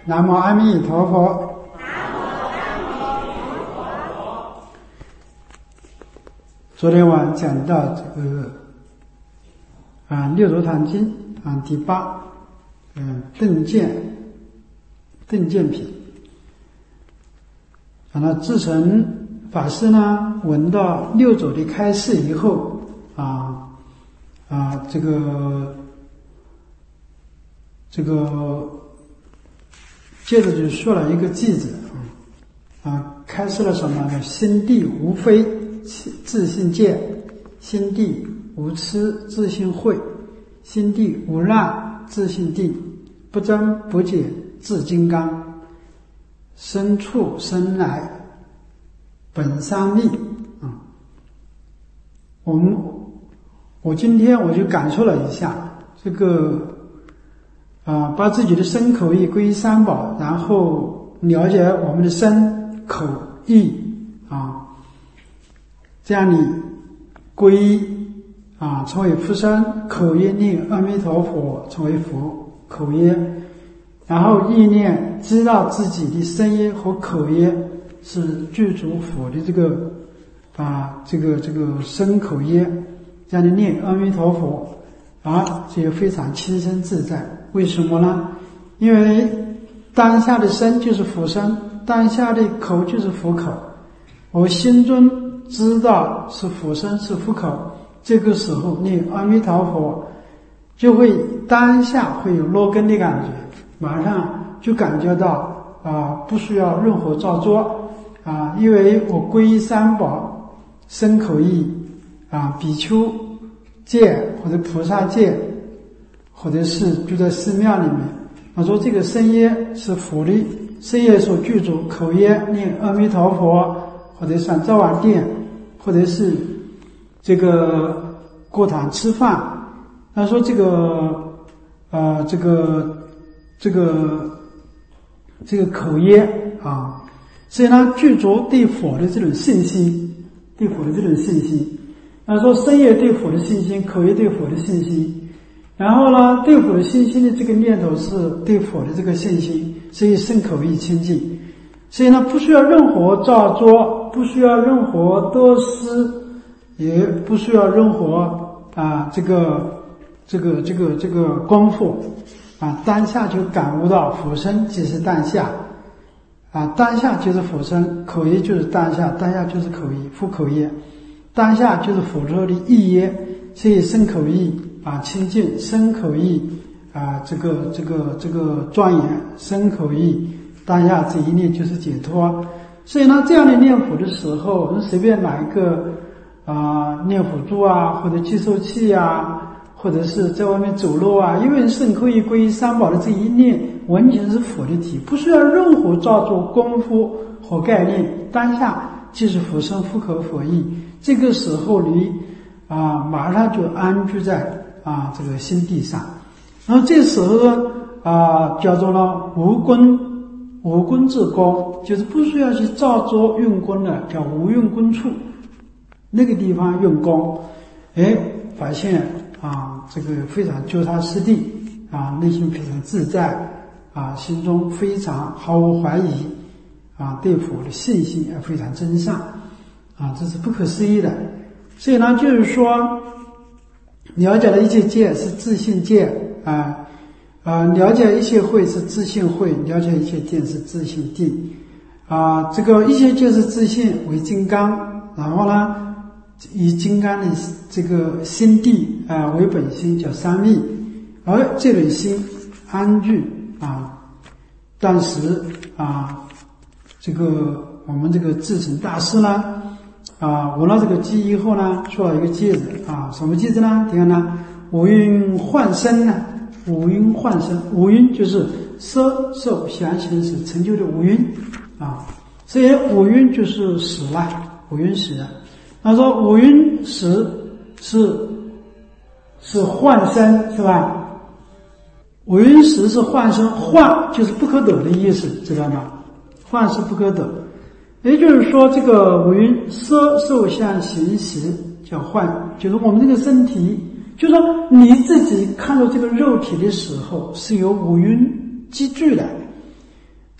南无阿弥陀佛。昨天晚讲到这个六祖坛经第8顿渐品。那智成法师呢闻到六祖的开示以后这个接着就说了一个偈子开示了什么呢？心地无非自性戒，心地无痴自性慧，心地无乱自性定，不增不减自金刚，生处生来本三密。我今天我就感受了一下这个把自己的身口意归于三宝，然后了解我们的身口意这样你皈依成为佛身，口业念阿弥陀佛成为佛口业，然后意念知道自己的身业和口业是具足佛的这个身口业，这样的念阿弥陀佛这个非常轻身自在。为什么呢？因为当下的身就是佛身，当下的口就是佛口，我心中知道是佛身是佛口，这个时候念阿弥陀佛就会当下会有落根的感觉，马上就感觉到不需要任何造作因为我皈依三宝身口意比丘戒或者菩萨戒，或者是住在寺庙里面，我说这个身业是佛的身业所具足，口业念阿弥陀佛，或者上灶王殿，或者是这个过堂吃饭。他说这个口业所以呢具足对佛的这种信心，对佛的这种信心。他说身业对佛的信心，口业对佛的信心，然后呢对佛的信心的这个念头是对佛的这个信心，所以身口意清净，所以呢不需要任何造作，不需要任何得失，也不需要任何这个功夫当下就感悟到佛身即是当下当下就是佛身，口业就是当下，当下就是口业佛口业，当下就是佛说的意业，所以身口意清净，身口意这个庄严，身口意当下这一念就是解脱。所以呢这样的念佛的时候，随便拿一个念佛珠或者计数器或者是在外面走路因为身口意归于三宝的这一念完全是佛的体，不需要任何造作功夫和概念，当下就是佛身佛口佛意，这个时候你马上就安居在这个心地上。然后这时候叫做呢无功自功，就是不需要去造作用功的，叫无用功处，那个地方用功发现这个非常脚踏实地内心非常自在心中非常毫无怀疑对佛的信心也非常真善这是不可思议的。所以呢就是说了解了一切戒是自性戒了解一切慧是自性慧，了解一切定是自性定这个一切戒是自性为金刚，然后呢以金刚的这个心地为本心叫三密，而这种心安居当时这个我们这个智成大师呢闻了这个偈以后呢说了一个偈子什么偈子呢？你看呢，五蕴幻身呢，五蕴幻身，五蕴就是色受想行识成就的五蕴所以五蕴就是识五蕴识他说五蕴识是幻身是吧？五蕴识是幻身，幻就是不可得的意思，知道吗？幻是不可得，也就是说这个五蕴色受想行识叫幻，就是我们这个身体，就是说你自己看到这个肉体的时候是由五蕴积聚的，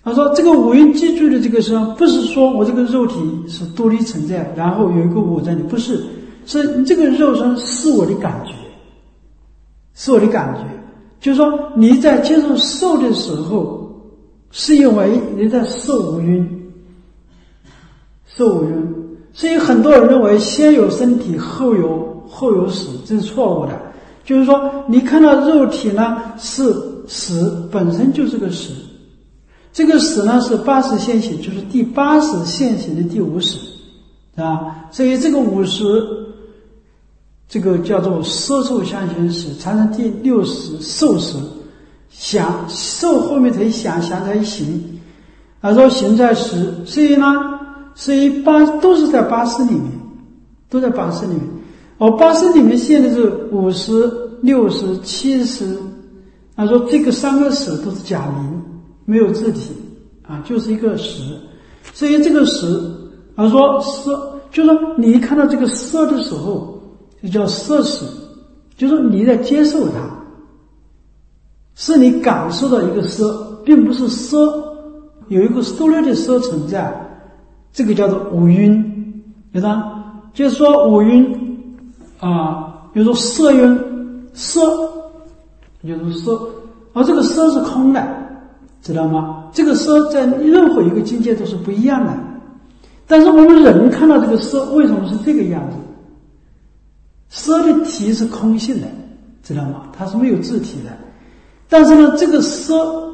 他说这个五蕴记住的这个身，不是说我这个肉体是独立存在，然后有一个我在里，不是，是这个肉身是我的感觉，是我的感觉。就是说你在接受受的时候，是因为你在受五蕴，受五蕴。所以很多人认为先有身体后有死，这是错误的。就是说你看到肉体呢是死，本身就是个死，这个死呢是80现行，就是第80现行的第50，啊，所以这个50，这个叫做色受相行识，才能第60受识，想受后面才想，想才行，说行在识，所以呢，所以都是在80里面，都在80里面。80里面现在是50、60、70，说这个3个识都是假名，没有字体啊，就是一个识。所以这个识说色，就是说你看到这个色的时候，就叫色识，就是说你在接受它，是你感受到一个色，并不是色有一个独立的色存在，这个叫做五蕴，对吧？就是说五蕴比如说色蕴，色就是色，而这个色是空的，知道吗？这个色在任何一个境界都是不一样的。但是我们人看到这个色，为什么是这个样子？色的体是空性的，知道吗？它是没有自体的。但是呢，这个色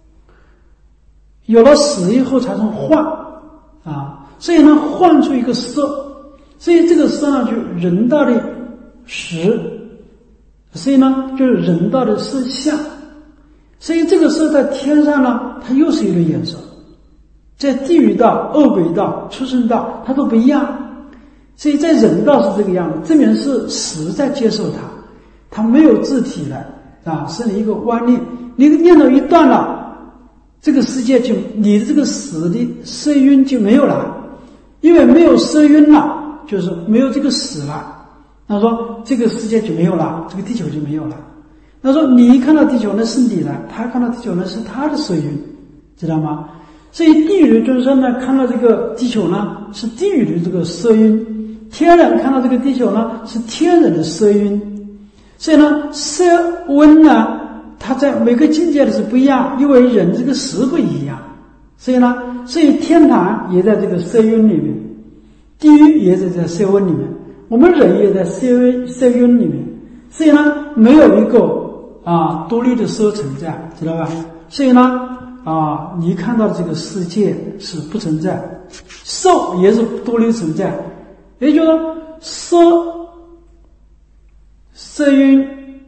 有了死以后才能换所以呢，换出一个色。所以这个色呢，就人道的识，所以呢，就是人道的色相。所以这个色在天上呢，它又是一个颜色，在地狱道、恶鬼道、畜生道，它都不一样。所以在人道是这个样子，证明是识在接受它没有自体的是你一个观念，你的念头一断了，这个世界就你的这个识的色蕴就没有了，因为没有色蕴了。就是没有这个死了，他说这个世界就没有了，这个地球就没有了。他说你看到地球那是你的，他看到地球那是他的色蕴，知道吗？所以地狱的众生呢，看到这个地球呢是地狱的这个色蕴，天人看到这个地球呢是天人的色蕴。所以呢，色温呢，它在每个境界的是不一样，因为人这个识不一样。所以天堂也在这个色蕴里面，地狱也是在色温里面，我们人也在色蕴里面，所以呢，没有一个独立的色存在，知道吧？所以呢，你看到这个世界是不存在，受也是独立存在，也就是说，色蕴，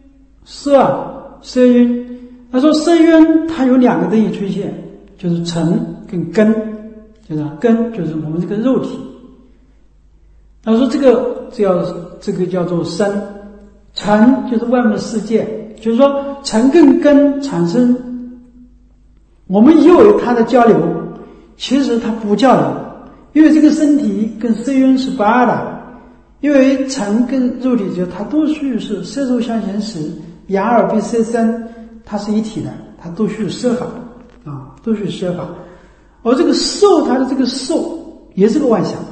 色蕴。他说色蕴它有2个东西出现，就是尘跟根，就是根就是我们这个肉体。他说这个叫做身，尘就是外面的世界，就是说尘跟根产生，我们以为它的交流，其实它不交流，因为这个身体跟色蕴是不二的，因为尘跟肉体它都属于是色受相行识，眼耳鼻舌身，它是一体的，它都属于色法都属于色法，而这个受它的这个受也是个妄想。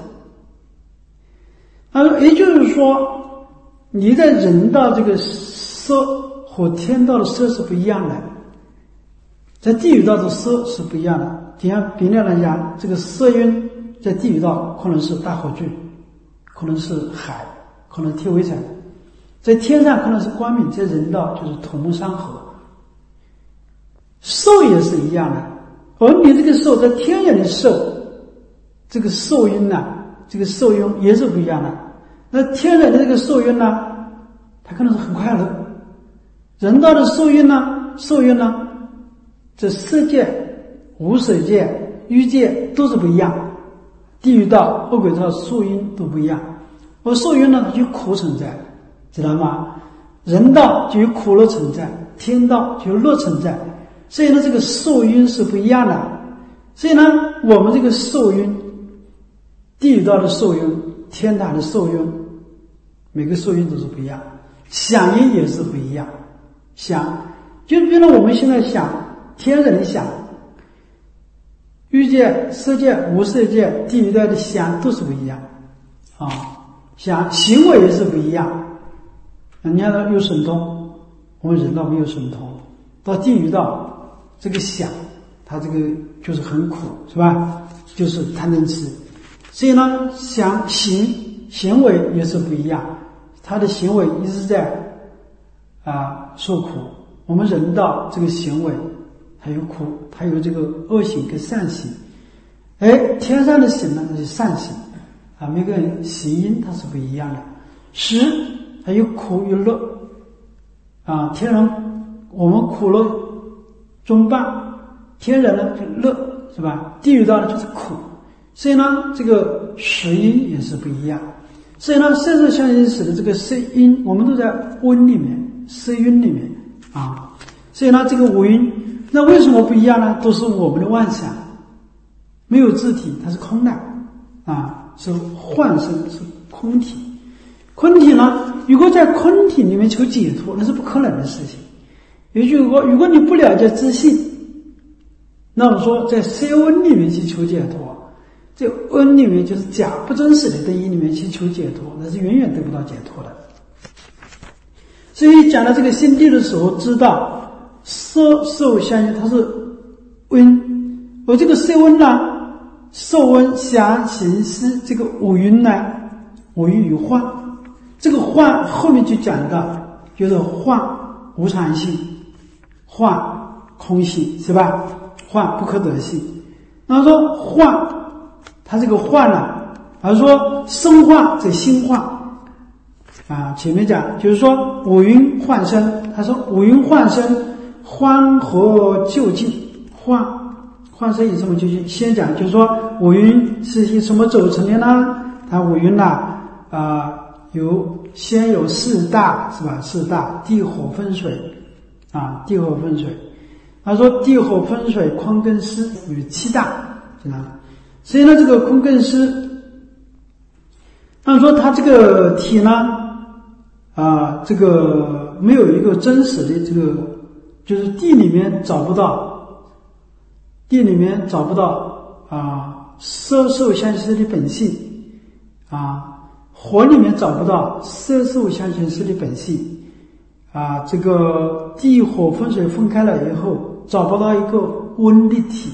也就是说，你在人道这个色和天道的色是不一样的，在地狱道的色是不一样的。比例来讲，这个色蕴在地狱道可能是大火炬，可能是海，可能天为尘，在天上可能是光明，在人道就是土木山河。受也是一样的，而你这个受在天人的受，这个受蕴这个受蕴也是不一样的。那天人的这个受蕴它可能是很快乐，人道的受蕴这色界、无色界、欲界都是不一样，地狱道、恶鬼道受蕴都不一样。而受蕴它就苦存在，知道吗？人道就有苦乐存在，天道就有乐存在，所以呢，这个受蕴是不一样的。所以呢，我们这个受蕴，地狱道的受蕴，天堂的受蕴，每个受蕴都是不一样，想因也是不一样。想就比如我们现在想天人想， 欲界、色界、无色界、地狱道的想都是不一样啊，想行为也是不一样。人家呢有神通，我们人道没有神通，到地狱道这个想，他这个就是很苦，是吧？就是贪嗔痴，所以呢，想行为也是不一样，他的行为一直在受苦。我们人道这个行为还有苦，它有这个恶行跟善行。天上的行呢，那是善行啊，每个人行因它是不一样的。食还有苦有乐啊，天人我们苦乐中伴，天人呢就乐，是吧？地狱道呢就是苦，所以呢，这个食因也是不一样。所以呢，色受想行识的这个色因，我们都在温里面，色蕴里面啊。所以呢，这个五蕴，那为什么不一样呢？都是我们的妄想，没有自体，它是空的啊，是幻身，是空体。空体呢，如果在空体里面求解脱，那是不可能的事情。也就是说，如果你不了解自性，那么说在色温里面去求解脱，这温里面就是假不真实的等因里面去求解脱，那是远远得不到解脱的。所以讲到这个心地的时候，知道色受想行它是温，而这个色温呢，受温想行识这个五蕴呢，五蕴与幻，这个幻后面就讲到，就是幻无常性，幻空性，是吧？幻不可得性。那说幻，它这个幻呢，而说生幻这心幻啊，前面讲就是说五蕴幻生，他说五蕴幻生，幻和究竟，幻生以什么究竟？先讲就是说五蕴是以什么组成的呢？它五蕴呢先有四大，是吧？四大地火风水啊，地火风水。他说地火风水空根湿与七大，是吧？所以呢，这个空根湿，他说它这个体呢，这个没有一个真实的这个，就是地里面找不到色受想行识的本性啊，火里面找不到色受想行识的本性啊，这个地火风水分开了以后，找不到一个温的体。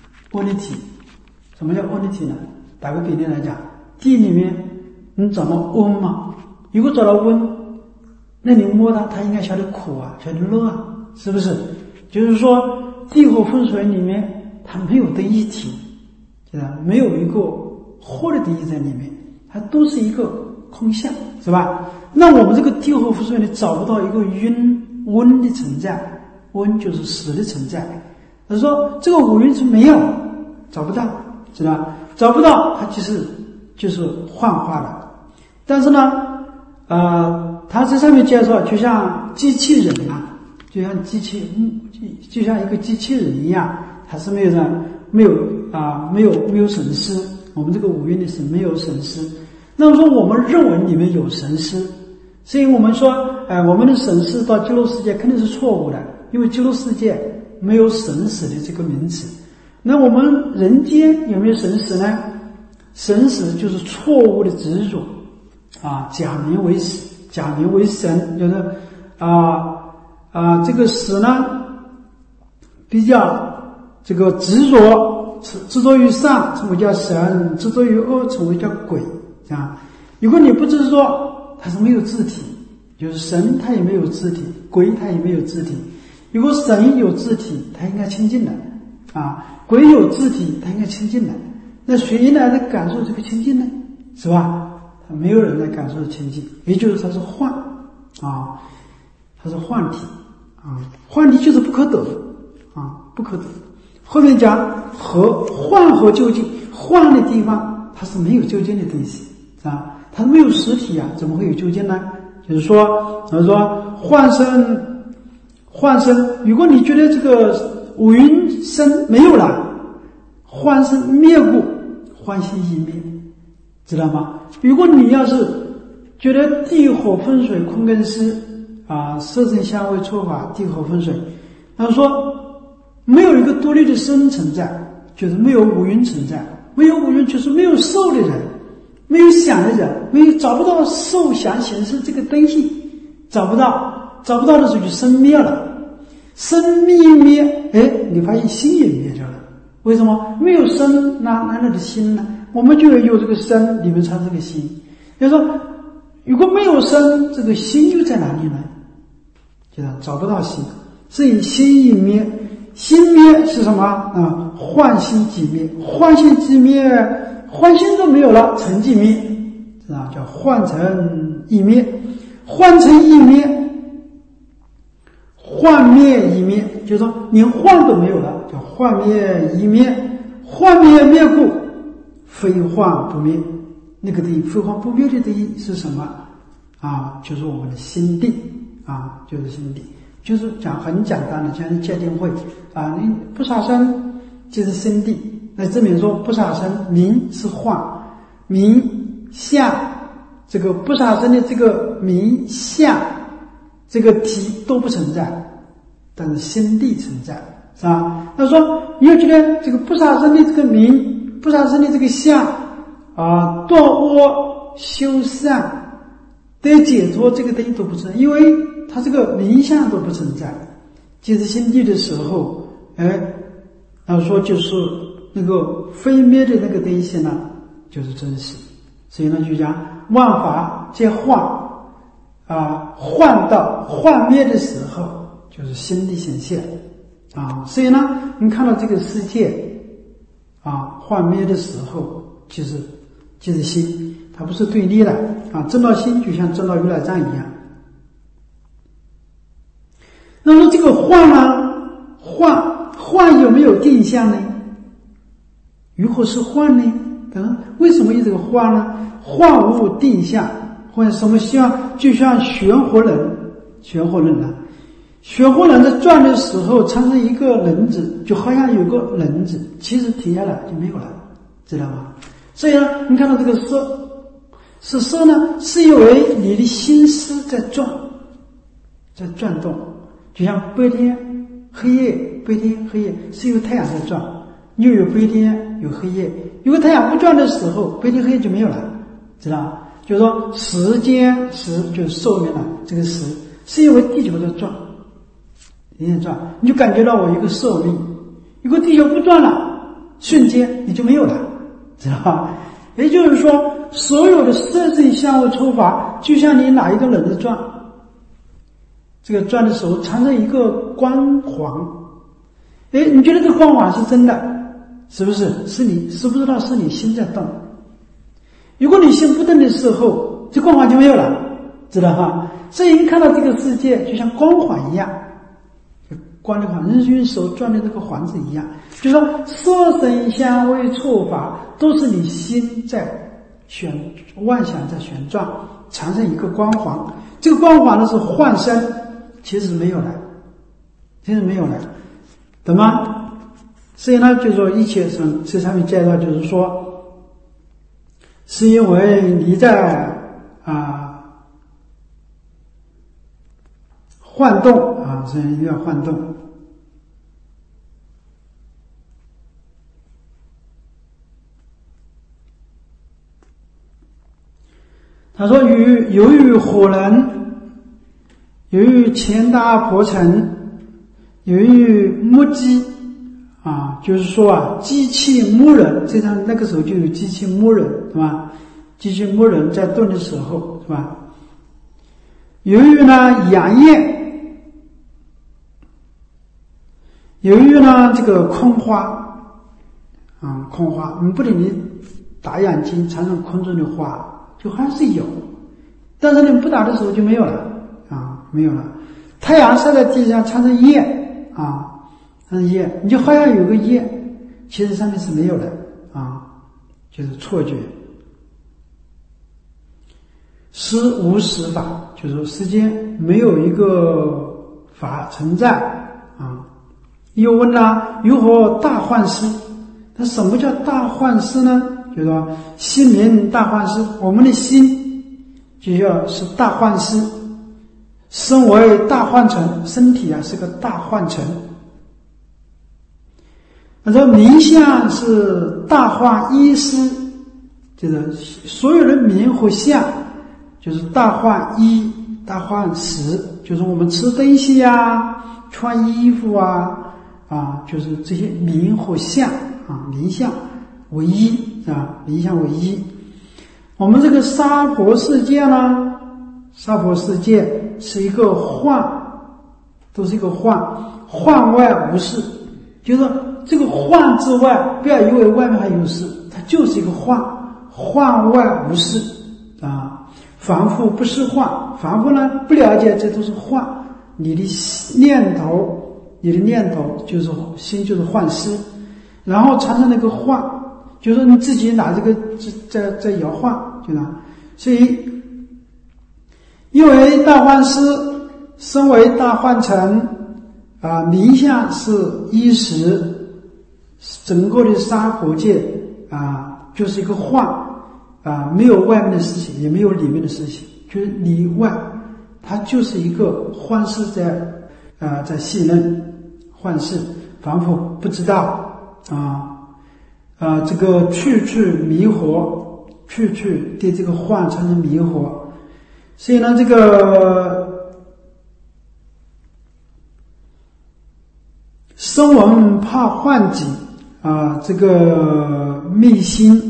什么叫温的体呢？打个比例来讲，地里面你找到温吗？如果找到温，那你摸它应该晓得苦啊，晓得乐啊，是不是？就是说地火风水里面它没有的一体，没有一个活的意在里面，它都是一个空相，是吧？那我们这个地火风水里找不到一个温的存在，温就是死的存在。他说这个五蕴是没有，找不到，知道吧？找不到，它就是幻化的。但是呢，它这上面介绍，就像机器人啊，就像一个机器人一样，它是没有神识。我们这个五蕴里是没有神识。那么说我们认为里面有神识，所以我们说，我们的神识到极乐世界肯定是错误的，因为极乐世界没有神识的这个名词。那我们人间有没有神识呢？神识就是错误的执着啊，假名为神，就是这个识呢比较这个执着于善称为叫神，执着于恶称为叫鬼啊。如果你不执着，它是没有自体，就是神它也没有自体，鬼它也没有自体。如果神有自体，它应该清净的啊；鬼有自体，它应该清净的。那谁来感受这个清净呢？是吧？没有人来感受清净，也就是它是幻啊，它是幻体啊，幻体就是不可得啊，不可得。后面讲幻和究竟，幻的地方它是没有究竟的东西啊，它没有实体啊，怎么会有究竟呢？就是说，幻生，如果你觉得这个五蕴生没有了，幻生灭故，幻性亦灭，知道吗？如果你要是觉得地火风水空根湿啊，色声香味触法地火风水，他说没有一个独立的生存在， 就是没有五蕴存在，没有五蕴就是没有受的人，没有想的人，没有找不到受想行识这个东西，找不到的时候就生灭了，生灭一灭，你发现心也灭掉了。为什么？没有生，哪来的心呢？我们就有这个生，里面藏这个心。也就是说，如果没有生，这个心又在哪里呢？就是找不到心，所以心一灭，心灭是什么啊？幻心即灭，幻心即灭，幻心都没有了，尘即灭，是吧？叫幻尘亦灭，幻尘亦灭，幻灭亦灭，就是说连幻都没有了，叫幻灭亦灭，幻灭灭故，非幻不灭。那个非幻不灭的定义是什么啊？就是我们的心地啊，就是心地，就是讲很简单的，像戒定慧啊，你不杀生就是心地。那证明说不杀生名是幻，名相这个不杀生的这个名相这个体都不存在，但是心地存在，是吧？他说你要觉得这个不杀生的这个名，不杀生的这个相啊，断恶修善得解脱，这个东西都不存在，因为它这个名相都不存在。即是心地的时候，他说就是那个非灭的那个东西呢，就是真实。所以呢，就讲万法皆幻啊，幻到幻灭的时候，就是心地显现啊。所以呢，你看到这个世界啊，幻灭的时候，就是心，它不是对立的啊。证到心就像证到如来藏一样。那么这个幻呢，幻有没有定向呢？如何是幻呢？为什么有这个幻呢？幻无定向，或者什么像就像旋活人呢？旋活人在转的时候产生一个轮子，就好像有个轮子，其实停下来就没有了，知道吗？所以呢，你看到这个色呢，是因为你的心思在转动，就像白天黑夜是由太阳在转，又有白天有黑夜。如果太阳不转的时候，白天黑夜就没有了，知道吗？就是说时间时就是寿命了，这个时是因为地球在转，你就感觉到我一个寿命。如果地球不转了，瞬间你就没有了，知道吧？也就是说，所有的色身相位触法，就像你拿一个轮子转，这个转的时候产生一个光环，你觉得这个光环是真的，是不是？是你知不知道是你心在动？如果你心不动的时候，这光环就没有了，知道吧？所以你看到这个世界就像光环一样，光的环，日晕手转的这个环子一样，就是说色身香味触法都是你心在妄想在旋转，产生一个光环。这个光环呢是幻身，其实没有了，懂吗？所以呢，就是说一切这上面介绍就是说，是因为你在幻动啊，所以你要幻动。他说由于火人，由于钱大婆城，由于木机啊，就是说机器木人，这样那个时候就有机器木人，是吧？机器木人在动的时候，是吧？由于呢阳焰，由于呢这个空花你不能你打眼睛产生空中的花，就还是有，但是你不打的时候就没有了没有了。太阳晒在地上产生焰产生焰，你就好像有个焰，其实上面是没有的就是错觉。时无实法，就是说世间没有一个法存在又问如何大幻师？那什么叫大幻师呢？就是说心灵大幻师，我们的心就要是大幻师，身为大幻尘，身体是个大幻尘。 他说名相是大幻一师，就是所有的名和相就是大幻一大幻十，就是我们吃东西啊穿衣服啊就是这些名和相名相为一名相为一。我们这个娑婆世界呢，娑婆世界是一个幻，都是一个幻，幻外无事，就是说这个幻之外，不要以为外面还有事，它就是一个幻，幻外无事凡夫不是幻，凡夫呢不了解这都是幻，你的念头就是心就是幻思，然后产生那个幻，就是说你自己拿这个在摇晃，就那，所以因为大幻师身为大幻尘名相是一时，整个的娑婆界就是一个幻没有外面的事情，也没有里面的事情，就是里外，它就是一个幻事在戏弄，幻事，凡夫不知道这个去迷惑，去对这个幻产生迷惑，所以呢，这个声闻怕幻境这个密心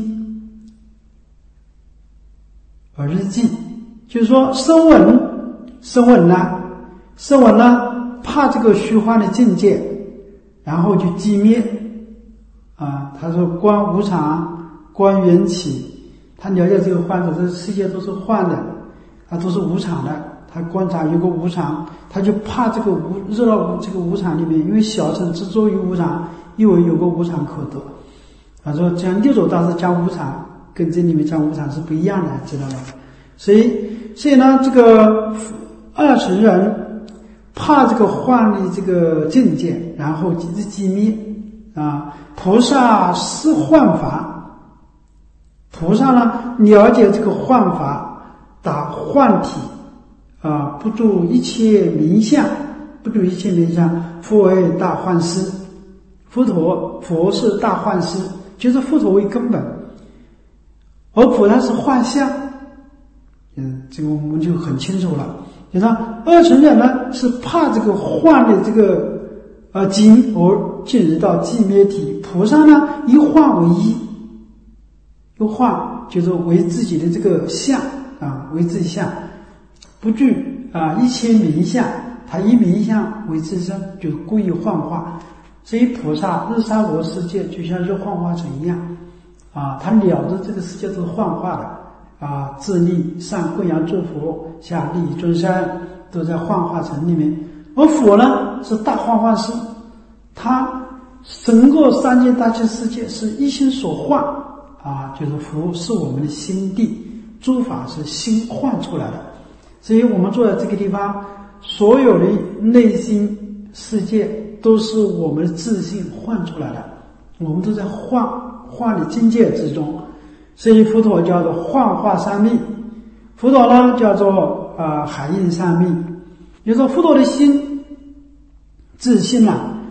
而寂，就是说声闻呢怕这个虚幻的境界，然后就寂灭他说观无常，观缘起，他了解这个幻者，这个世界都是幻的都是无常的，他观察有个无常，他就怕这个热到这个无常里面，因为小乘执着于无常，以为有个无常可得。他说讲六祖大师讲无常跟这里面讲无常是不一样的，知道吗？所以呢，这个二乘人怕这个幻的这个境界，然后即是寂灭菩萨是幻法，菩萨呢了解这个幻法，打幻体不住一切名相，佛为大幻师，佛是大幻师，就是佛陀为根本，而菩萨是幻相。这个我们就很清楚了。就是二乘人呢是怕这个幻的这个境而进入到寂灭体，菩萨呢以幻为一，用幻就是为自己的这个相为自己相，不惧一切名相，他以名相为自身，就是故意幻化。所以菩萨日娑婆世界就像是幻化成一样他了知这个世界都是幻化的自利上供养诸佛，下利益众生，都在幻化成里面。而佛呢是大幻化师，他整个三界大千世界是一心所幻就是佛是我们的心地，诸法是心幻出来的。所以我们坐在这个地方，所有的内心世界都是我们的自信幻出来的，我们都在幻的境界之中。所以佛陀叫做幻化三昧，佛陀呢叫做海印三昧，也就是说佛陀的心自信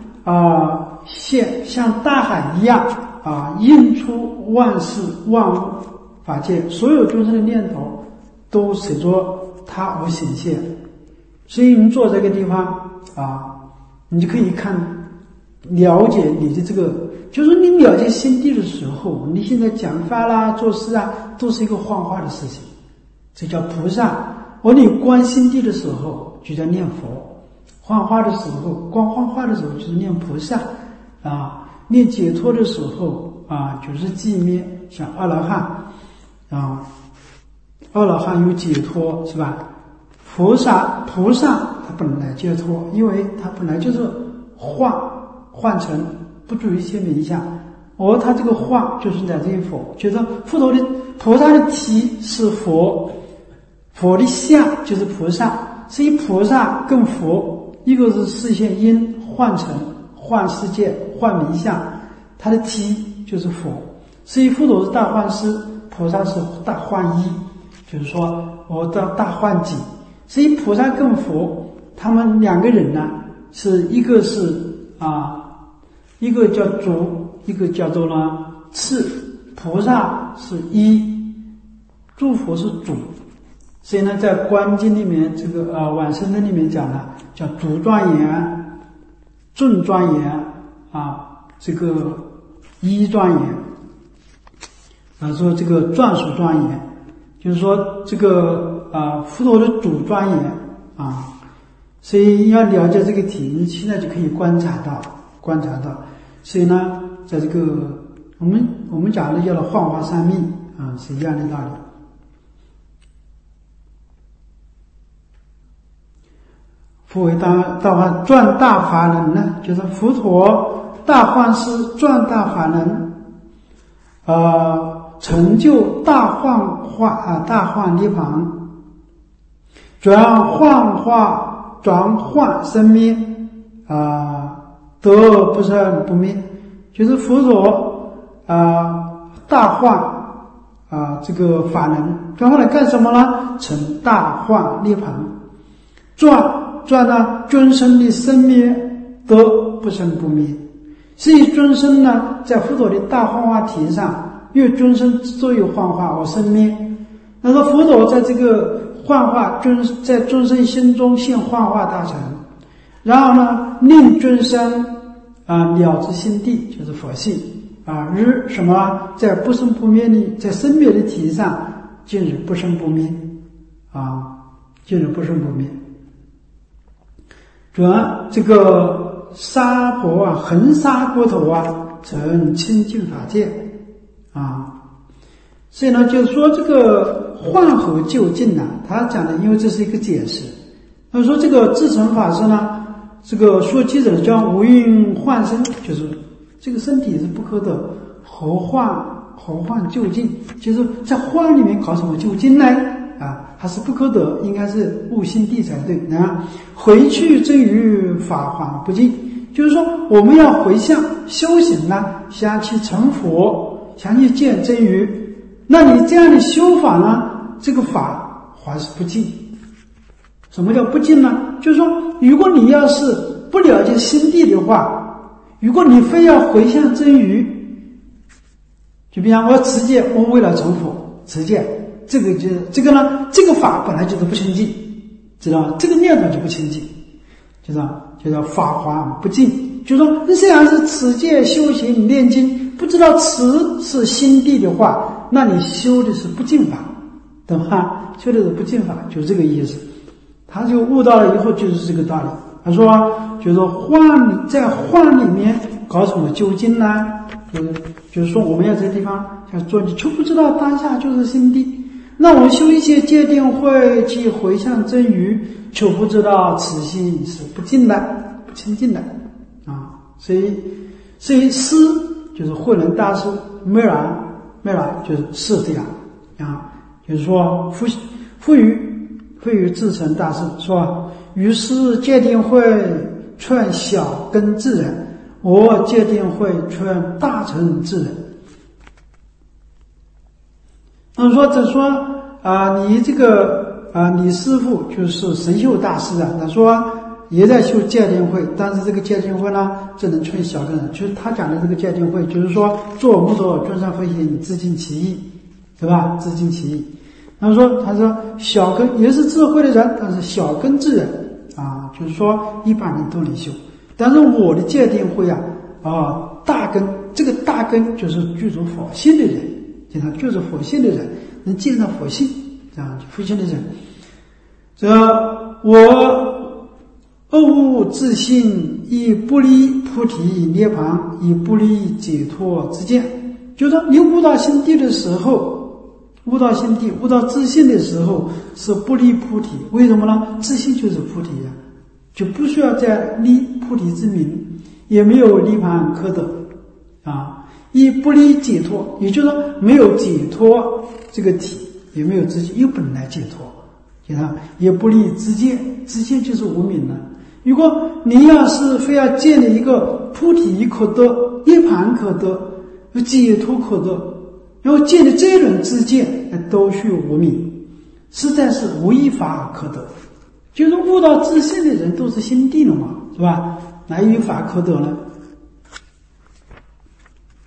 像大海一样映出万事万物法界，所有众生的念头都随着他而显现。所以你坐这个地方你就可以了解你的这个，就是你了解心地的时候，你现在讲法啦做事都是一个幻化的事情，这叫菩萨。而你观心地的时候就叫念佛，幻化的时候，观幻化的时候就是念菩萨念解脱的时候就是寂灭，像阿罗汉阿罗汉有解脱是吧？菩萨他本来解脱，因为他本来就是幻成不住一切名相，而他这个幻就是来自于佛，就是佛陀的菩萨的体是佛的相就是菩萨，所以菩萨跟佛一个是视线因幻成幻世界幻名相，他的体就是佛，所以佛陀是大幻师，菩萨是大幻一，就是说我到大幻境。所以菩萨跟佛他们两个人呢，是一个是一个叫主一个叫做呢次，菩萨是一，诸佛是主。所以呢，在观经里面，这个往生论里面讲了，叫主庄严、众庄严这个一庄严，说这个转属庄严，就是说这个佛陀的主庄严所以要了解这个题，你现在就可以观察到。所以呢，在这个我们讲的叫做幻化三密是一样的道理。佛为大幻转大法轮呢，就是佛陀大幻师转大法轮，成就大幻涅槃，转幻生灭得不生不灭，就是佛陀大幻这个法轮转换来干什么呢？成大幻涅槃，转呢，众生的生灭得不生不灭。所以众生呢，在佛陀的大幻化体上，因为众生之所以幻化而生灭，那么佛陀在这个幻化在众生心中现幻化大乘，然后呢，令众生了知心地，就是佛性日什么，在不生不灭的，在生灭的体上，进入不生不灭进入不生不灭。转这个沙婆恒沙锅头成清净法界所以呢，就是说这个幻合究竟他讲的，因为这是一个解释。他说这个自成法师呢，这个说记者叫无蕴幻身，就是这个身体是不可得，何幻究竟，就是在幻里面搞什么究竟呢？还是不可得，应该是悟心地才对。回去真于法还不尽，就是说我们要回向修行呢，想去成佛，想去见真于，那你这样的修法呢，这个法还是不尽。什么叫不尽呢？就是说，如果你要是不了解心地的话，如果你非要回向真于，就比方我持戒，我为了成佛持戒，这个法本来就是不清净，知道吗？这个念头就不清净，就叫法还不尽。就是说，你虽然是持戒修行念经，不知道持是心地的话，那你修的是不净法，懂吗？修的是不净法，就是这个意思。他就悟到了以后，就是这个道理。他说，就是说在幻里面搞什么究竟呢？就是说，我们要在这地方想做，你就不知道当下就是心地。那我修一些戒定慧去回向真于，就不知道此心是不净的、不清净的所以师就是慧能大师，没然就是这样就是说复于至诚大师说，于是戒定慧劝小根智人，我戒定慧劝大乘智人。他说你这个你师父就是神秀大师他说也在修戒定慧，但是这个戒定慧呢，只能劝小根人。就是他讲的这个戒定慧，就是说做不做尊上慧心，自尽其意，是吧？自尽其意。他说小根也是智慧的人，但是小根智人就是说一般人都能修。但是我的戒定慧大根，这个大根就是具足佛性的人，就是佛性的人，能见到佛性佛性的人。我恶悟自信，以不离菩提涅槃，以不离解脱之见。就是说，你悟到心地的时候，悟到自信的时候，是不离菩提。为什么呢？自信就是菩提就不需要再立菩提之名，也没有涅槃可得以不离解脱，也就是说没有解脱这个体，也没有自信，又不能来解脱，也不离知见，知见就是无明了。如果你要是非要建立一个菩提可得、涅槃可得、解脱可得，然后建立这种知见，都是无明，实在是无一法可得。就是悟到自信的人都是心地了嘛，是吧？哪有法可得呢？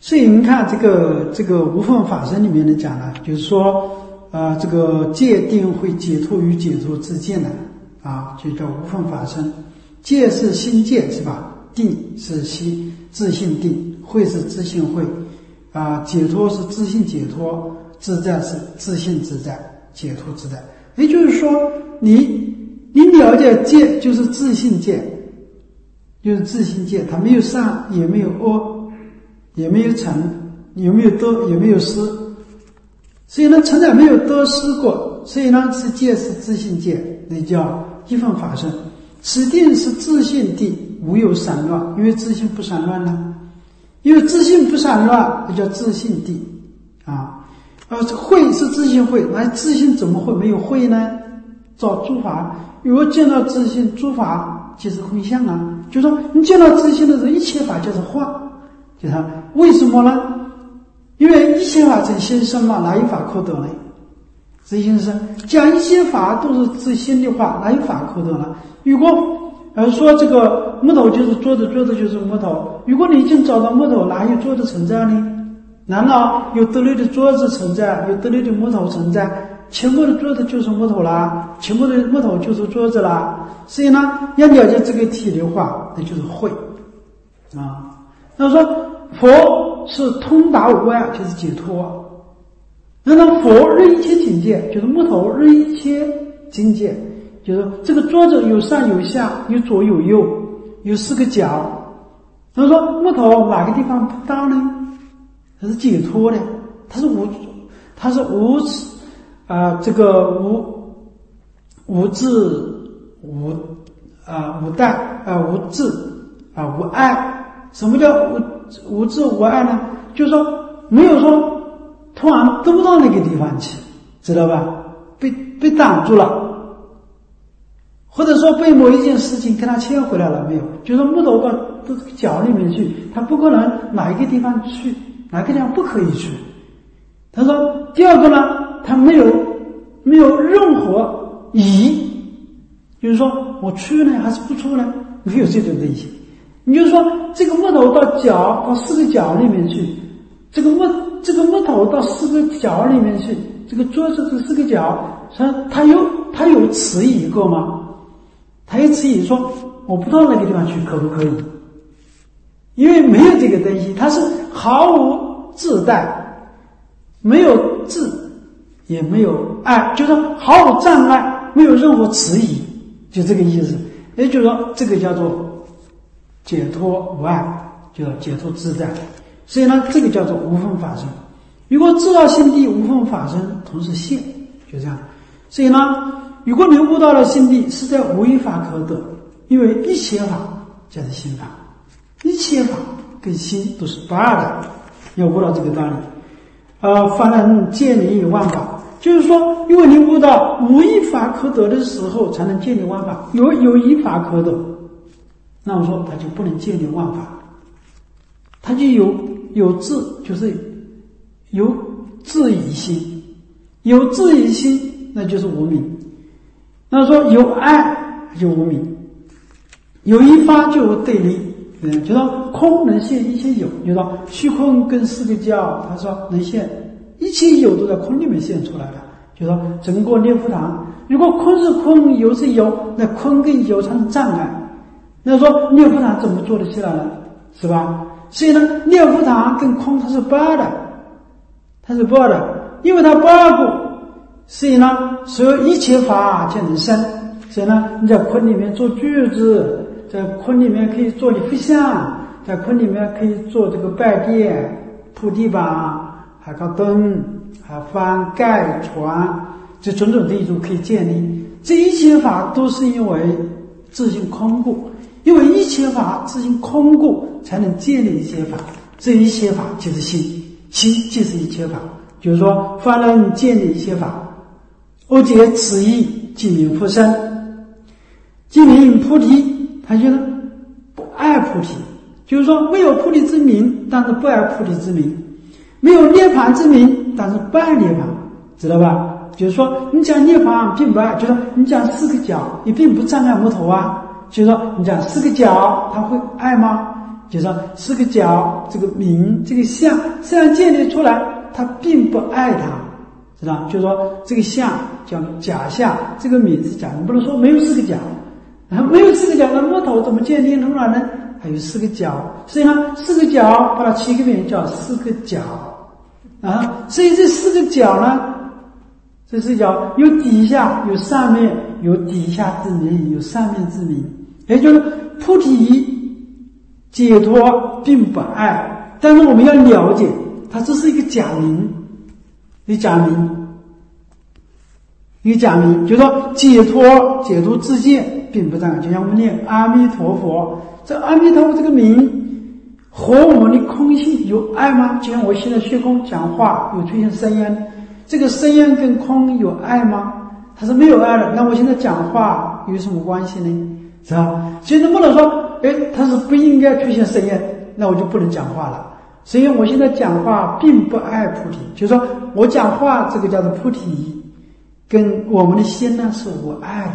所以你看这个无分法身里面的讲了，就是说这个戒定会解脱于解脱之间的就叫无分法身。戒是心戒是吧？定是自性定，慧是自性慧解脱是自性解脱，自在是自性自在，解脱自在。也就是说你了解戒就是自性戒，就是自性戒，它没有善也没有恶，也没有成，也没有得也没有失，所以呢从来没有得失过，所以呢是戒是自性戒，那叫一分法身。此定是自性定，无有散乱，因为自性不散乱呢，因为自性不散乱，那叫自性定慧是自性慧，那自性怎么会没有慧呢？照诸法，如果见到自性，诸法即是慧相就是说你见到自性的时候，一切法就是化，就是为什么呢？因为一切法成心生嘛，哪有法可得呢？自性生，讲一切法都是自心的话，哪有法可得呢？如果说这个木头就是桌子，桌子就是木头，如果你已经找到木头，哪有桌子存在呢？难道有得力的桌子存在，有得力的木头存在？全部的桌子就是木头啦，全部的木头就是桌子啦。所以呢，要了解这个体的话，那就是慧那说佛是通达无碍，就是解脱。那么佛日一切境界，就是木头日一切境界，就是这个桌子有上有下，有左有右，有四个角。那说木头哪个地方不大呢？它是解脱的，它是无智无怠无智无爱。什么叫无智无爱呢？就是说没有说突然得不到那个地方去，知道吧？被挡住了，或者说被某一件事情跟他牵回来了没有？就是说木头到这个角里面去，他不可能哪一个地方去，哪个地方不可以去。他说第二个呢，他没有任何疑，就是说我去呢还是不出呢，没有这种东西。你就说这个木头到四个角里面去，这个木头到四个角里面去，这个桌子这四个角，他有迟疑过吗？他有迟疑说我不到那个地方去可不可以？因为没有这个东西，它是毫无自带，没有智也没有爱，就是毫无障碍，没有任何迟疑，就这个意思。也就是说这个叫做解脱无碍，就解脱自在。所以呢这个叫做无分法身。如果知道心地，无分法身同时现，就这样。所以呢如果你悟到了心地，实在无一法可得，因为一切法就是心法，一切法跟心都是不二的，要悟到这个道理。凡能建立万法，就是说因为你悟到无一法可得的时候，才能建立万法。有一法可得，那我说他就不能建立万法，他就有智，就是有智疑心，有智疑心那就是无明。那说有爱就无明，有一法就有对立。就说空能现一切有，就说虚空跟四个角，他说能现一切有都在空里面现出来的。就说整个念佛堂，如果空是空，有是有，那空跟有成障碍，那说念佛堂怎么做得起来呢？是吧？所以呢念佛堂跟空它是不二的，因为它不二故，所以呢所有一切法皆能生。所以呢你在空里面做句子，在空里面可以做你佛像，在空里面可以做这个拜殿、铺地板、还搞灯、还翻盖床，这种种的一种可以建立。这一切法都是因为自性空故，因为一切法自性空故才能建立一切法。这一切法就是心，心就是一切法。就是说凡能建立一切法，我解此意，即名佛身，即名菩提。他觉得不爱菩提，就是说没有菩提之名，但是不爱菩提之名，没有涅槃之名，但是不爱涅槃，知道吧？就是说你讲涅槃并不爱，就是说你讲四个角也并不障碍木头啊，就是说你讲四个角他会爱吗？ 就是说四个角，这个名这个相虽然建立出来，他并不爱它，知道？就是说这个相叫假相，这个名是假，你不能说没有四个角，然后没有四个角，那木头怎么建立出来呢？还有四个角，所以呢，四个角把它起个名叫四个角啊。所以这四个角呢，这四个角有底下有上面，有底下之名，有上面之名，也就是菩提解脱并不爱，但是我们要了解，它这是一个假名，一个假名，一个假名，就是说解脱自见并不障碍。就像我们念阿弥陀佛，这阿弥陀佛这个名和我们的空性有爱吗？就像我现在学空讲话有出现声音，这个声音跟空有爱吗？它是没有爱的。那我现在讲话有什么关系呢？是吧？所以能不能说，它是不应该出现声音，那我就不能讲话了。所以我现在讲话并不爱菩提，就是说我讲话这个叫做菩提，跟我们的心呢是我爱的，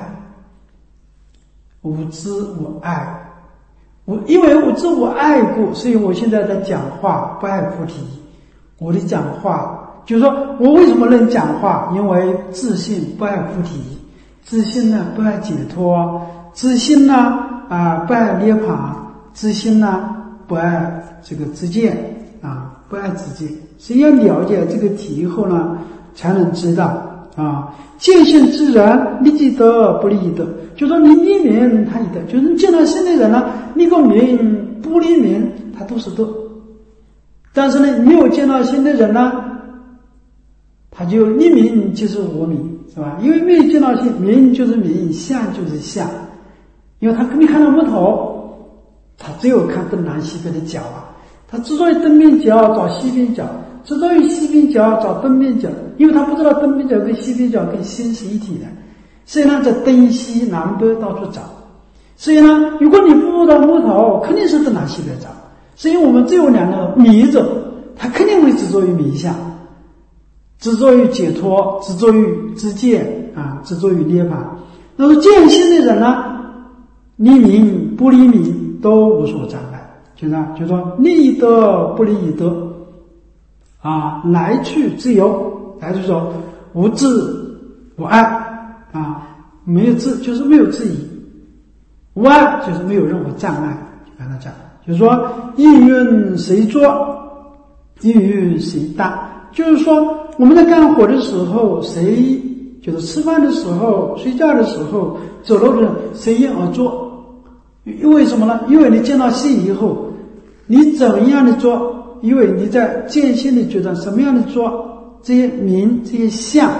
无知我爱。因为我知我爱过，所以我现在在讲话不爱菩提。我的讲话就是说我为什么能讲话？因为自信不爱菩提，自信呢不爱解脱，自信呢不爱涅槃，自信呢不爱这个知见不爱知见。所以要了解这个题以后呢，才能知道见性之人，利己得不利己得，就说你立名他也得，就是你见到新的人呢，立个名不立名他都是得。但是呢，你有见到新的人呢，他就立名就是我名，是吧？因为没有见到性，名就是名，相就是相。因为他没看到木头，他只有看东南西北的角他之所以东边角找西边角，之所以西边角找东边角，因为他不知道东边角跟西边角跟心是一体的，所以呢在东西南北到处找。所以呢，如果你不知道木头，肯定是东南西北找。所以我们只有两个迷者，他肯定会执着于名相，执着于解脱，执着于知见执着于涅槃。那么见性的人呢，立名不立名都无所障碍，就是说利益得不利益得来去自由，来就是说无智无爱没有智就是没有质疑，无爱就是没有任何障碍。就刚才讲，就是说意愿谁做，意愿谁担。就是说我们在干活的时候，谁就是吃饭的时候、睡觉的时候、走路的时候，谁应而做。因为什么呢？因为你见到性以后，你怎么样的做？因为你在见性的阶段什么样的做，这些名这些相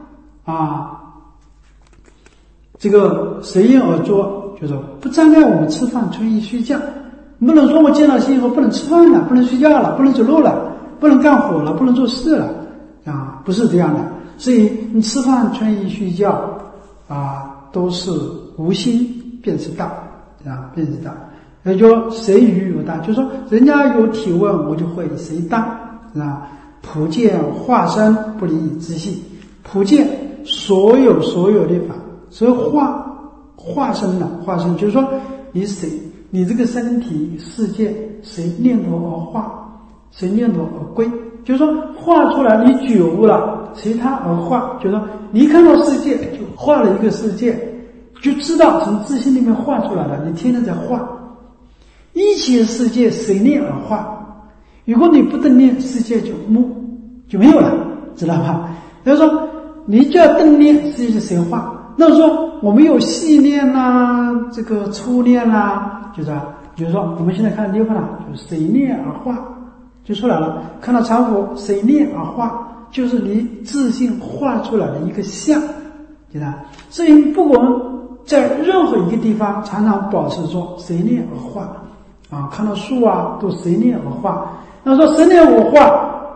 这个随应而做，就是不障碍我们吃饭、穿衣、睡觉。不能说我见到性以后不能吃饭了，不能睡觉了，不能走路了，不能干活了，不能做事了不是这样的。所以你吃饭、穿衣、睡觉都是无心便是道便是道。也就说谁与有当，就是说人家有提问我就会谁当普见化身不离自性，普见所有的法，所以化身的化身就是说你这个身体世界谁念头而化，谁念头而归，就是说画出来你觉悟了，随他而画，就是说你看到世界就画了一个世界，就知道从自信里面画出来了，你天天在画。一切世界随念而化，如果你不登念，世界就没有了，知道吧？比如说你就要登念，世界就谁画。那说我们有细念这个粗念就是说我们现在看涅槃就是随念而化就出来了。看到禅佛随念而化，就是你自信画出来的一个相，对吧？所以不管在任何一个地方，常常保持说随念而化看到树都随念而化。那说随念而化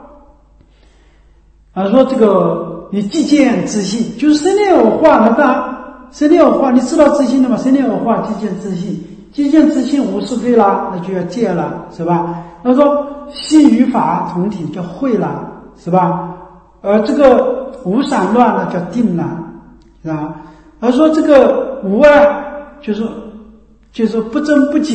说这个你即见自性，就是随念而化。那当然随念而化你知道自性的嘛，随念而化即见自性，即见自性无是非啦，那就要戒了，是吧？那说性与法同体叫慧了，是吧？而这个无散乱呢叫定了，是吧？而说这个无爱就是不增不减，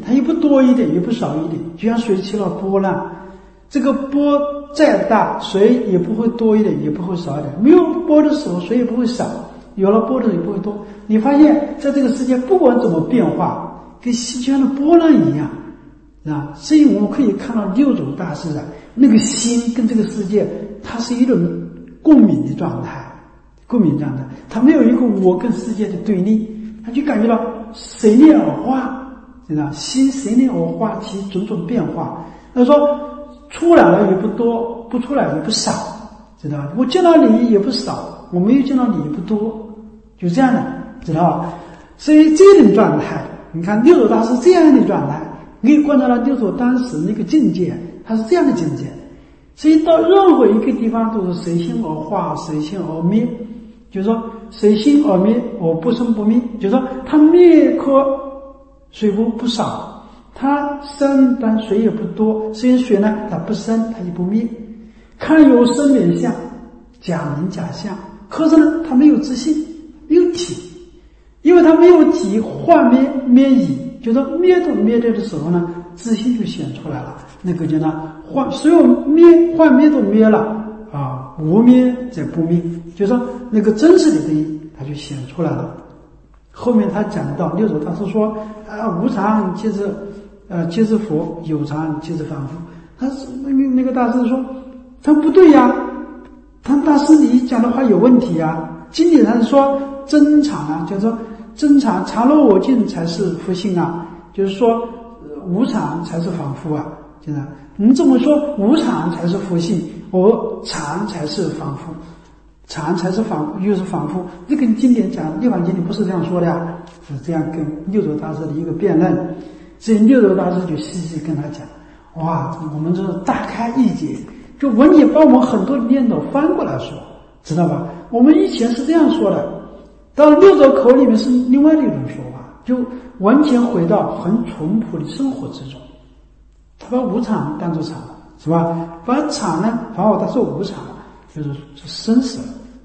它也不多一点，也不少一点，就像水起了波浪，这个波再大，水也不会多一点，也不会少一点。没有波的时候，水也不会少；有了波的时候也不会多。你发现，在这个世界，不管怎么变化，跟溪泉的波浪一样，啊，所以我们可以看到六祖大师的那个心跟这个世界，它是一种共鸣的状态，共鸣状态，它没有一个我跟世界的对立，他就感觉到随念而化，知道心随念而化其种种变化。他说出来了也不多，不出来也不少，知道吧？我见到你也不少，我没有见到你也不多，就这样的，知道吧？所以这种状态，你看六祖大师这样的状态，你可以观察到六祖当时那个境界，他是这样的境界。所以到任何一个地方都是随心而化，随心而灭，就是说随心而灭，而不生不灭，就是说它灭可水不少，它生但水也不多，所以水呢它不生它也不灭，看有生灭相，假名假相，可是呢它没有自性，没有体，因为它没有体，幻灭灭已，就是说灭都灭掉的时候呢，自性就显出来了，那个叫呢所有幻灭都灭了啊，无灭则不灭，就是说那个真实的东西它就显出来了。后面他讲到六祖大师说无常即是佛，有常即是凡夫。他那个大师说他不对呀，他大师你讲的话有问题啊。经典上说真常啊，就是说真常常若我净才是佛性啊，就是说无常才是凡夫啊，就是你这么说无常才是佛性，而常才是凡夫，常才是反又是反复，这跟经典讲《六法经》里不是这样说的呀，是这样跟六祖大师的一个辩论。所以六祖大师就细细跟他讲，哇，我们这是大开一解，就文也把我们很多念头翻过来说，知道吧？我们以前是这样说的，到六祖口里面是另外的一种说法，就完全回到很淳朴的生活之中。他把无常当作常，是吧？把常呢反而当作无常，就是生死了。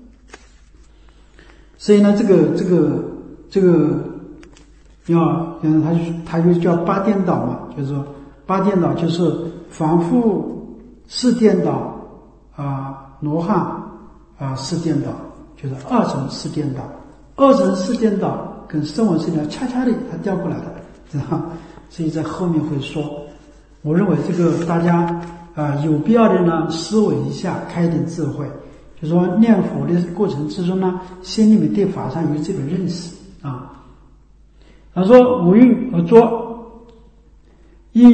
所以呢，这个他就叫八颠倒嘛，就是说八颠倒就是凡夫四颠倒罗汉四颠倒，就是二乘四颠倒。二乘四颠倒跟声闻四颠倒恰恰的它调过来了，知道吗？所以在后面会说，我认为这个大家有必要的呢思维一下，开一点智慧。就说念佛的过程之中呢，心里面对法上有这个认识啊。他说五蕴而作，因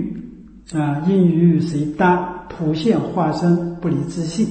于谁单普现化身，不离自性，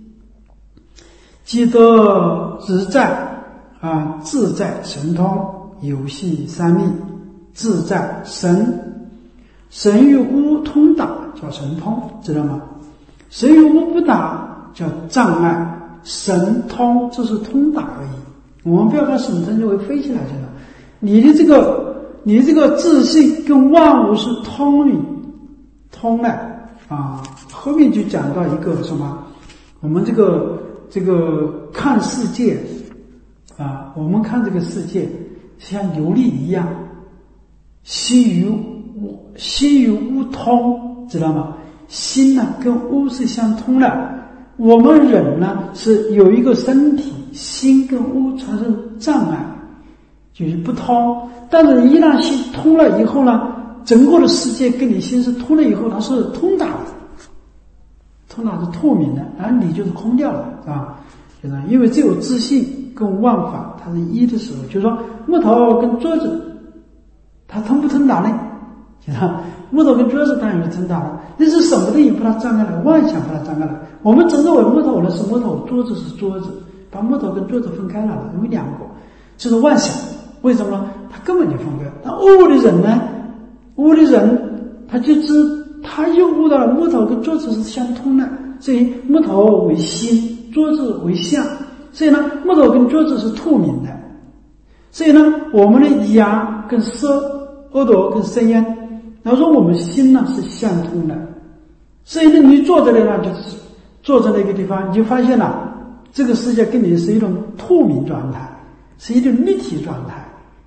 即得自在自在神通，有系三密，自在神与无通达叫神通，知道吗？神与无不达叫障碍，神通这是通达而已。我们不要把神通认为飞起来去了。你的这个自信跟万物是通的后面就讲到一个什么？我们这个看世界我们看这个世界像琉璃一样，心与物通，知道吗？心呢跟物是相通的。我们人呢是有一个身体，心跟物产生障碍，就是不通。但是一旦心通了以后呢，整个的世界跟你心是通了以后，它是通达的，通达是透明的，而你就是空掉了就是因为只有自信跟万法它是一的时候，就是说木头跟桌子它通不通达呢？木头跟桌子当然是通达了，那是什么东西把它障碍了？妄想把它障碍了。我们总认为木头呢是木头，桌子是桌子，把木头跟桌子分开了，因为两个，这是妄想。为什么呢？他根本就分开。那悟的人呢？悟的人他就悟到了木头跟桌子是相通的，所以木头为心，桌子为相，所以呢木头跟桌子是透明的。所以呢我们的眼跟色，耳朵跟声音，然后说我们心呢是相通的。所以呢你坐在那呢，就是坐在那个地方，你就发现了这个世界跟你是一种透明状态，是一种立体状态。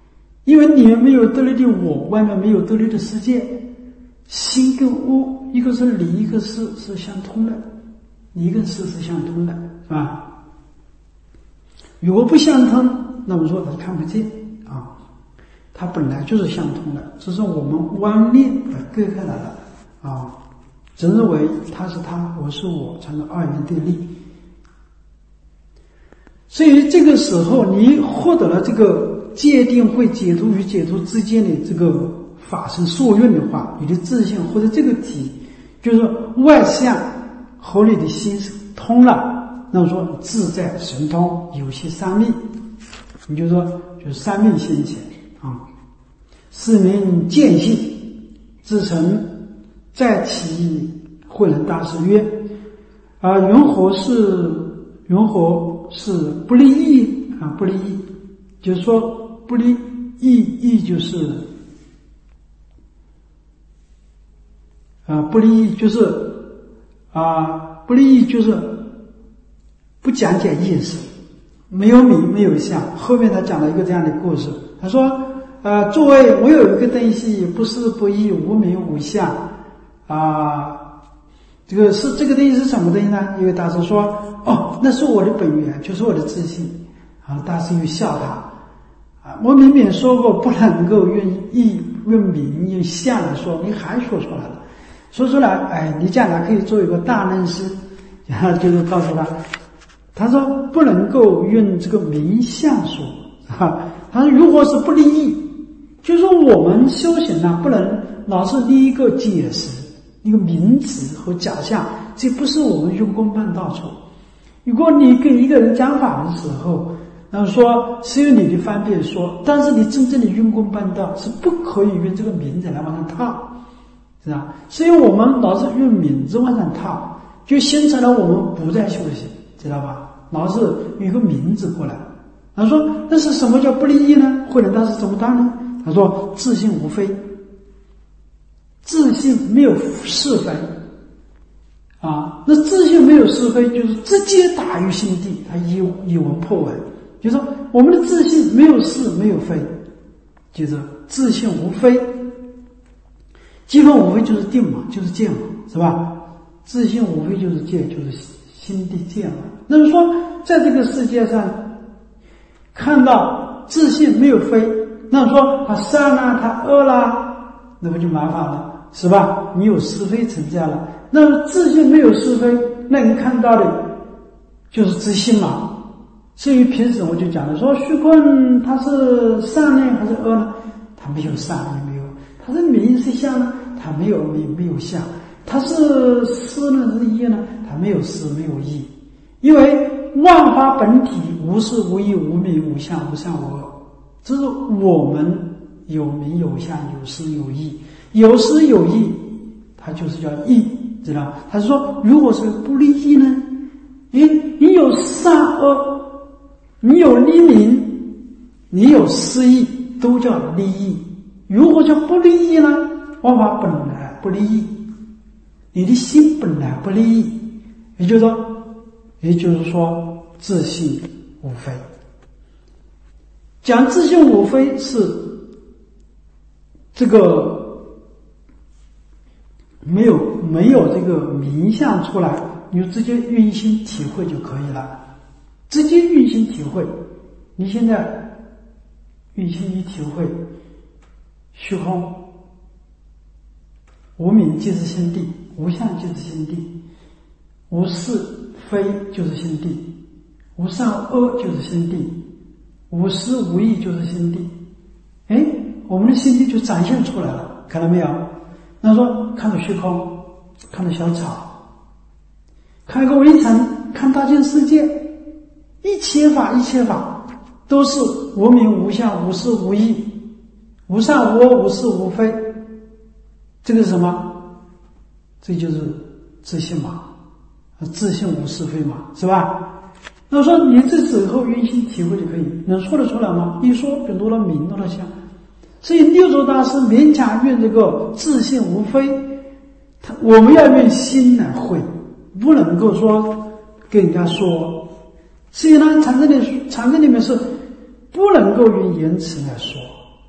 因为里面没有得力的我，外面没有得力的世界，心跟物一个是理，一个是相通的，理跟事是相通的，是吧？如果不相通，那么说它看不见啊，它本来就是相通的，只是我们观念割开来了啊，只认为他是他，我是我，产生二元对立。所以这个时候你获得了这个界定会解脱与解脱之间的这个法身受用的话，你的自信或者这个体就是外向和你的心是通了，那么说自在神通，有些三昧，你就说就是三昧现前啊，是名见性，自成在其慧能大师曰：云何是不利益啊？不利益，就是说不利益，益就是不利益就是不利益就是不讲解意思，没有名没有相。后面他讲了一个这样的故事，他说作为我有一个东西，不是不义，无名无相这个东西是什么东西呢？因为大师说那是我的本源，就是我的自信大师又笑他我明明说过不能够用义用名用相来说，你还说出来了，说出来你将来可以做一个大论师。然后就是告诉他说不能够用这个名相说他说如果是不利益，就是说我们修行不能老是立一个解释一个名词和假象，这不是我们用功办道处。如果你跟一个人讲法的时候，然后说是用你的方便说，但是你真正的用功办道是不可以用这个名字来往上套，是吧？所以我们老是用名字往上套，就形成了我们不再修行，知道吧？老是有一个名字过来。他说那是什么叫不利益呢？慧能大师怎么答呢？他说自性无非，自性没有是非那自性没有是非，就是直接打于心地，他以文破文，就是说我们的自性没有是没有非，就是自性无非，基本无非就是定嘛，就是见嘛，是吧？自性无非就是见，就是心地见嘛。那么说在这个世界上看到自性没有非，那么说他善啦他恶啦，那不就麻烦了，是吧？你有是非存在了，那么自性没有是非，那你看到的就是自性嘛。至于平时我就讲了，说虚空他是善呢还是恶呢？他没有善也没有，他是名是相呢，他没有名没有相，他是思呢是义呢，他没有思没有义。因为万法本体无是无义无名无相无善无恶，这是我们有名有相有思有义，有思有义它就是叫义，知道？他是说如果是不利益呢，你有善恶，你有利名，你有失义，都叫利益。如果叫不利益呢，万法本来不利益，你的心本来不利益，也就是说自性无非。讲自性无非是这个没有这个名相出来，你就直接运心体会就可以了，直接运心体会。你现在运心一体会虚空无名即是心地，无相即是心地，无是非就是心地，无善恶就是心地，无私无义就是心地。我们的心地就展现出来了，看到没有？那说看到虚空，看到小草，看一个围城，看大千世界，一切法都是无名无相无事无义，无善无恶无是无非。这个是什么？这就是自性嘛，自性无是非嘛，是吧？那说你这时候运心体会就可以，能说得出来吗？一说就落了名落了相。所以六祖大师勉强用这个自性无非，我们要用心来会，不能够说跟人家说。所以呢，禅宗里面是不能够用言辞来说，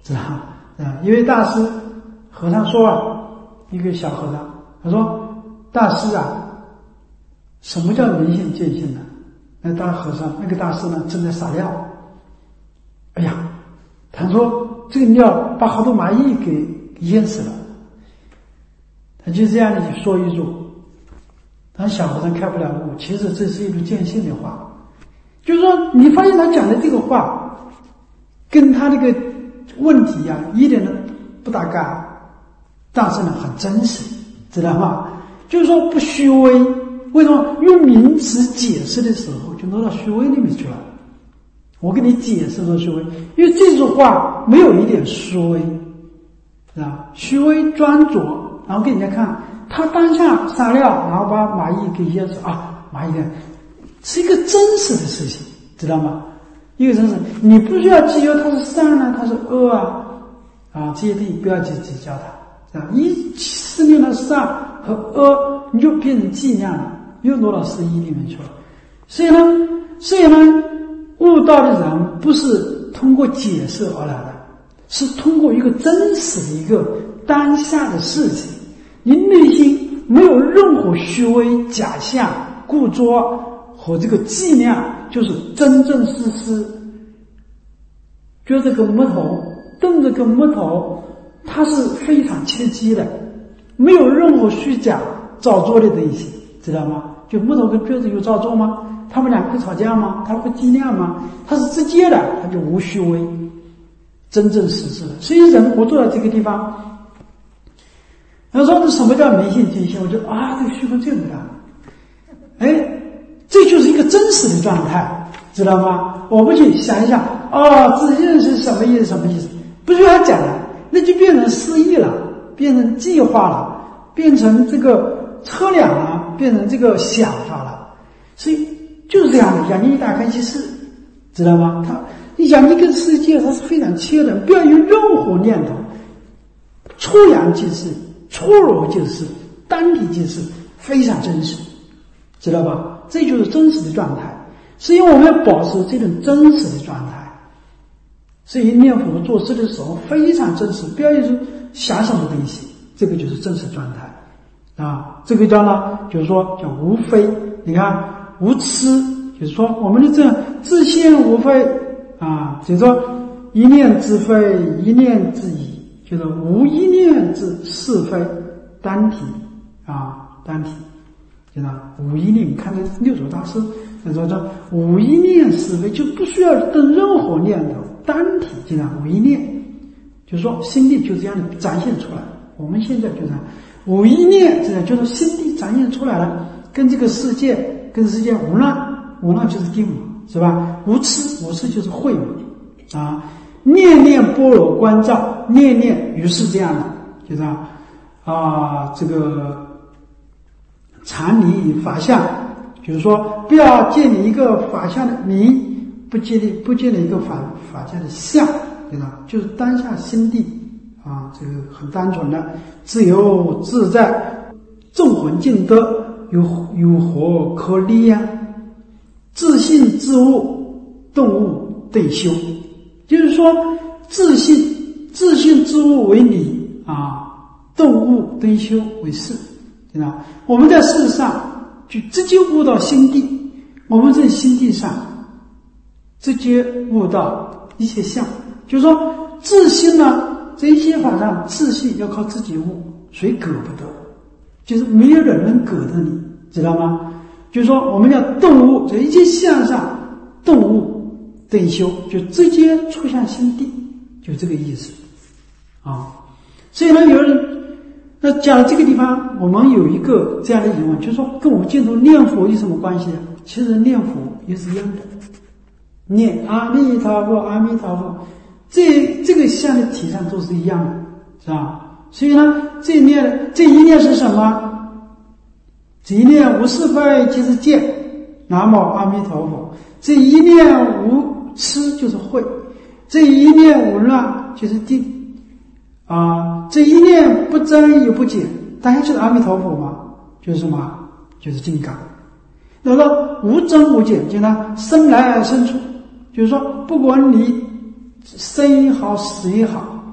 知道吗？一位大师和尚说啊，一个小和尚，他说：“大师啊，什么叫明心见性呢？”那个大师呢正在撒尿，哎呀，他说这个尿把好多蚂蚁给淹死了。他就这样的说一说，但小和尚开不了悟。其实这是一种见性的话，就是说你发现他讲的这个话跟他那个问题啊一点都不搭嘎，但是呢很真实，知道吗？就是说不虚伪。为什么用名词解释的时候就落到虚伪里面去了？我给你解释说虚伪，因为这句话没有一点虚伪，是吧？虚伪专着，然后给人家看他当下撒尿，然后把蚂蚁给淹死啊！蚂蚁是一个真实的事情，知道吗？一个真实，你不需要计较它是善呢，它是恶啊，这些东西不要去计较它，啊，一思念的善和恶，你就变成计量了，又落到失意里面去了。所以呢，悟道的人不是通过解释而来的，是通过一个真实的一个当下的事情，你内心没有任何虚伪、假象、故作和这个计量，就是真正实。就这个木头，动这个木头，它是非常切机的，没有任何虚假造作的东西，知道吗？就木头跟锯子有造作吗？他们俩会吵架吗？他会计量吗？它是直接的，它就无虚伪，真正实质的。所以人活坐在这个地方，他说什么叫明心见性？我觉得这个虚空这么大，这就是一个真实的状态，知道吗？我们去想一想，自信是什么意思？什么意思？不需要讲了，那就变成诗意了，变成计划了，变成这个测量了，变成这个想法了。所以就是这样的，眼睛一打开就是，知道吗？你想一个世界，它是非常切的，不要有任何念头，出阳即是，出柔就是，单体即是，非常真实，知道吧？这就是真实的状态。所以我们要保持这种真实的状态。所以念佛做事的时候非常真实，不要一直想什么东西，这个就是真实状态啊。这个叫呢，就是说叫无非。你看无痴，就是说我们的这自性无非啊，就是说一念之非，一念之疑，就是无一念之是非，单体单体，就是无一念。看这六祖大师他说这无一念是非，就不需要动任何念头，单体就是无一念，就是说心地就这样的展现出来。我们现在就是无一念，这样就是心地展现出来了，跟这个世界无乱就是定嘛，是吧？无痴就是慧嘛，念念般若观照，念念于是这样的，就是这个常离法相，就是说不要建立一个法相的名，不建立一个法相的相，对吧？就是当下心地这个很单纯的自由自在，众魂尽得，有何可立呀？自信自悟，顿悟对修，就是说自信自悟为理顿悟对修为事，对吧？我们在事上就直接悟到心地，我们在心地上直接悟到一些相，就是说自信呢，这一些法上自信要靠自己悟，谁隔不得？就是没有人能隔得你，知道吗？就是说我们要顿悟，在一些相上顿悟顿修，就直接出向心地，就这个意思所以呢，有人那讲这个地方，我们有一个这样的疑问，就是说跟我们净土念佛有什么关系呢？其实念佛也是一样的，念阿弥陀佛，阿弥陀佛，这个相的体上都是一样的，是吧？所以呢，这一念是什么？这一念无是非即是见，南无阿弥陀佛。这一念无痴就是慧，这一念无乱就是定这一念不增也不减，当然就是阿弥陀佛嘛，就是什么？就是金刚。那么无增无减，就呢生来生出，就是说不管你生也好死也好，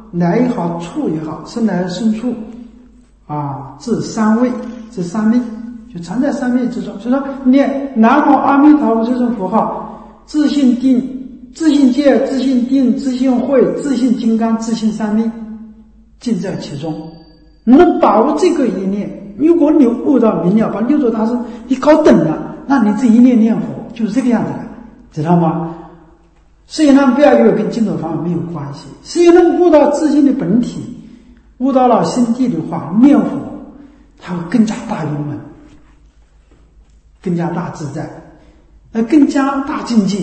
来也好，处也好，生来生处至三位，这三昧就藏在三昧之中。所以说念南无阿弥陀佛这种符号，自信定、自信戒、自信定、自信慧、自信金刚、自信三昧，尽在其中。你能把握这个一念，如果你悟到明了，把六祖大师你搞懂了，那你这一念念佛就是这个样子的，知道吗？所以呢，不要以为跟净土方法没有关系。所以能悟到自性的本体，悟到了心地的话，念佛它会更加大圆满，更加大自在，更加大境界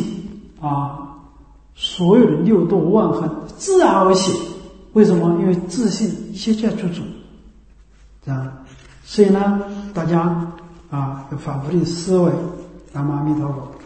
所有的六度万恨自然而起。为什么？因为自信一切皆具足，这样。所以呢，大家要反复的思维。南无阿弥陀佛。